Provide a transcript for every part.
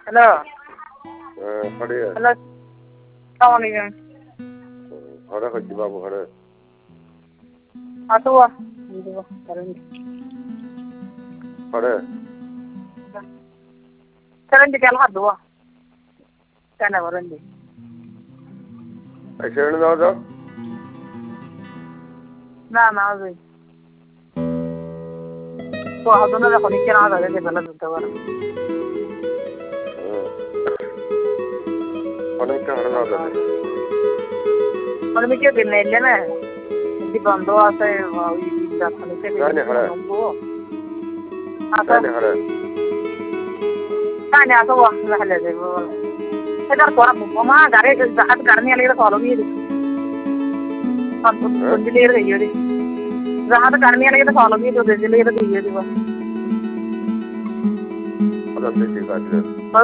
Hello. Hare. Hello. Assalamualaikum. Hare Haji Babu Hare. Atua. Ini keren. Hare. Keren di kalau dua. Kana keren di. Ay sir na daw. Na zai. Ko haduna da koni kira da ke bala dutta wala. Onek ka hana daw. Koni ke din nelle na. Di bando ase di da koni ke. Gane hare. Asa. Gane hare. Kana asa wa la hale de. इधर थोड़ा mama गारे जहाज करने वाले तो follow भी है और कुछ ले रही है जहाज करने वाले तो फॉलो भी तो दे ले रही है वो अगर देखिए गाड़ी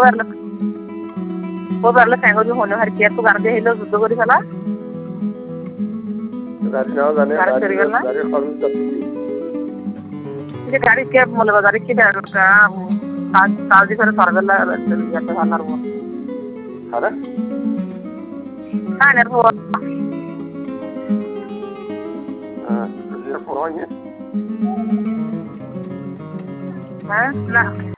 वो वाला संगो जो होने हर केयर तो कर दे हेलो जुद्दो करी साला गाड़ी ना जाने गाड़ी फॉलो कर ये गाड़ी के मतलब गाड़ी के का काल जी फिर सरगला जाते हालर वो Hare? Kan erbo. Dia pulangnya. Hah? Nah.